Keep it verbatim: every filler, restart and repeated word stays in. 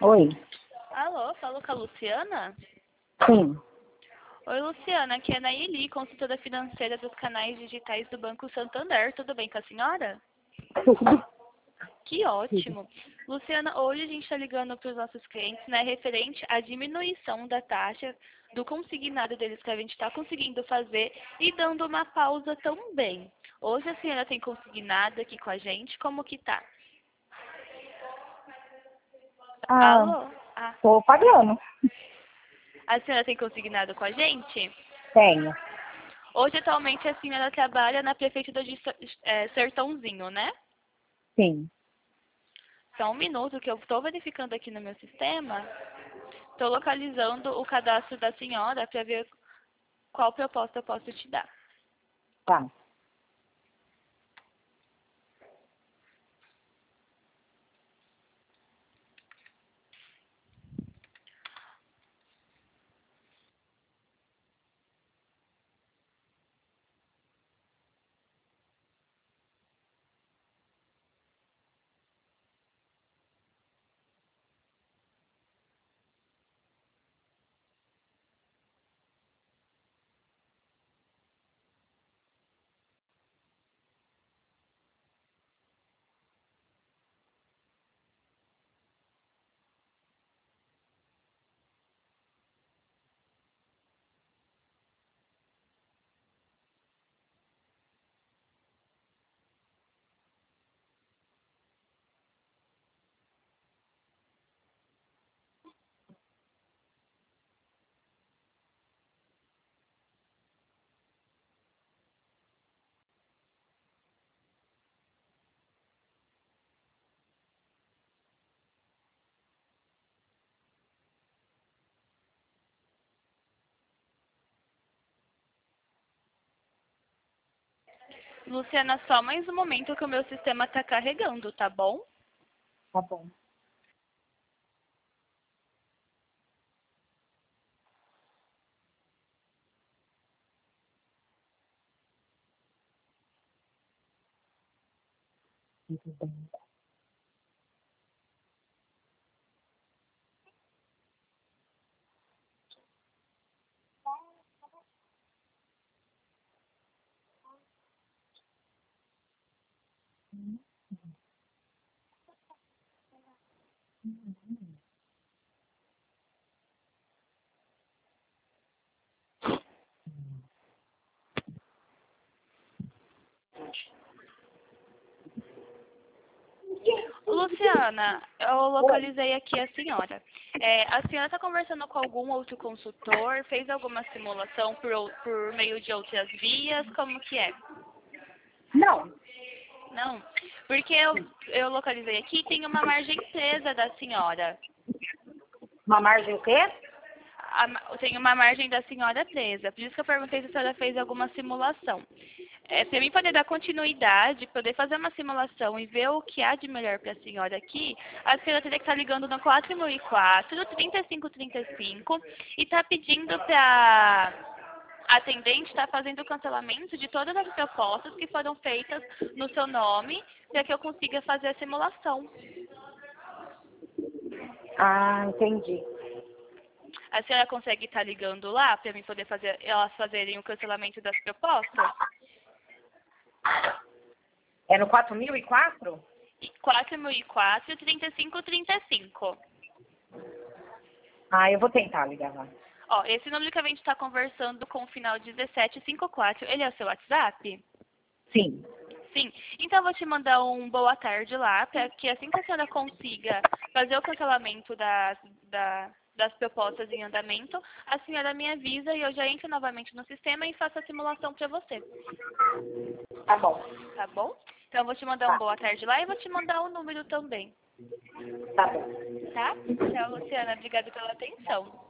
Oi. Alô, falo com a Luciana? Sim. Oi, Luciana, aqui é a Naili, consultora financeira dos canais digitais do Banco Santander. Tudo bem com a senhora? Tudo. Que ótimo. Luciana, hoje a gente está ligando para os nossos clientes, né, referente à diminuição da taxa do consignado deles que a gente está conseguindo fazer e dando uma pausa também. Hoje a senhora tem consignado aqui com a gente, como que tá? Ah, Alô? Ah, tô pagando. a senhora tem consignado com a gente? Tenho. Hoje, atualmente, a senhora trabalha na prefeitura de Ser- eh, Sertãozinho, né? Sim. Só um minuto que eu estou verificando aqui no meu sistema. Estou localizando o cadastro da senhora para ver qual proposta eu posso te dar. Tá. Luciana, só mais um momento que o meu sistema está carregando, tá bom? Tá bom. Tudo bem. Luciana, eu localizei aqui a senhora. É, a senhora está conversando com algum outro consultor? Fez alguma simulação por, ou- por meio de outras vias? Como que é? Não. Não, porque eu, eu localizei aqui, tem uma margem presa da senhora. Uma margem o quê? A ma- tem uma margem da senhora presa. Por isso que eu perguntei se a senhora fez alguma simulação. É, para mim poder dar continuidade, poder fazer uma simulação e ver o que há de melhor para a senhora aqui, a senhora teria que estar ligando no quatro mil e quatro, trinta e cinco trinta e cinco e está pedindo para a atendente estar fazendo o cancelamento de todas as propostas que foram feitas no seu nome para que eu consiga fazer a simulação. Ah, entendi. A senhora consegue estar ligando lá para mim poder fazer elas fazerem o cancelamento das propostas? É no quatro mil e quatro? quatro mil e quatro, trinta e cinco trinta e cinco. Ah, eu vou tentar ligar lá. Ó, esse número que a gente está conversando com o final dezessete cinquenta e quatro, ele é o seu WhatsApp? Sim. Sim. Então eu vou te mandar um boa tarde lá, para que assim que a senhora consiga fazer o cancelamento das, da- das propostas em andamento, a senhora me avisa e eu já entro novamente no sistema e faço a simulação para você. Tá bom. Tá bom? Então eu vou te mandar um Tá. boa tarde lá e vou te mandar o número também. Tá bom. Tá? Tchau, Luciana. Obrigada pela atenção.